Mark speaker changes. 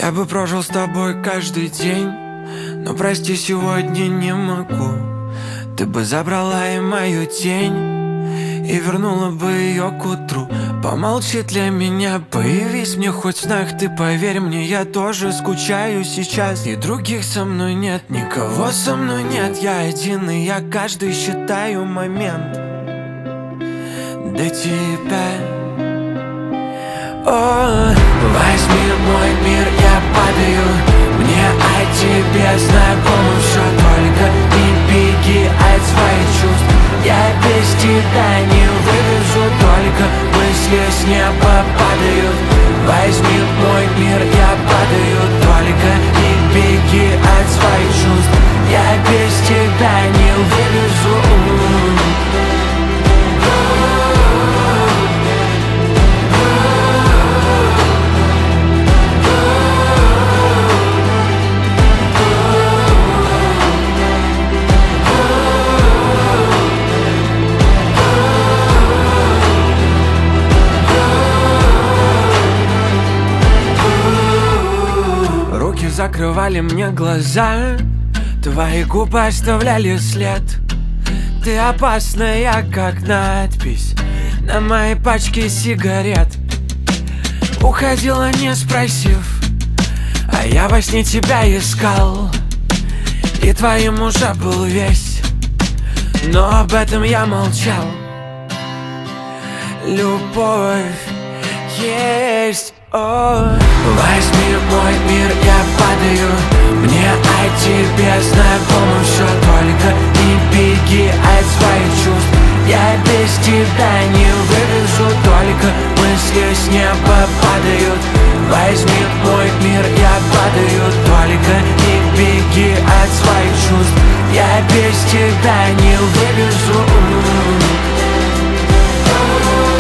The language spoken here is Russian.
Speaker 1: Я бы прожил с тобой каждый день, но прости, сегодня не могу. Ты бы забрала и мою тень и вернула бы ее к утру. Помолчи для меня, появись мне хоть в снах. Ты поверь мне, я тоже скучаю сейчас. И других со мной нет, никого со мной нет. Я один, и я каждый считаю момент до тебя. О, возьми мой мир, я падаю. Мне о тебе знакомо все, только не беги от своих чувств. Я без тебя не вывезу, только мысли с неба падают. Возьми мой мир, я падаю, только не беги от своих чувств. Я без тебя не вывезу. Закрывали мне глаза, твои губы оставляли след. Ты опасная, как надпись на моей пачке сигарет. Уходила, не спросив, а я во сне тебя искал, и твоим уже был весь, но об этом я молчал. Любовь есть. Возьми мой мир, я падаю. Мне о тебе знакомо все, только не беги от своих чувств. Я без тебя не вывезу, только мысли с неба падают. Возьми мой мир, я падаю, только не беги от своих чувств. Я без тебя не вывезу.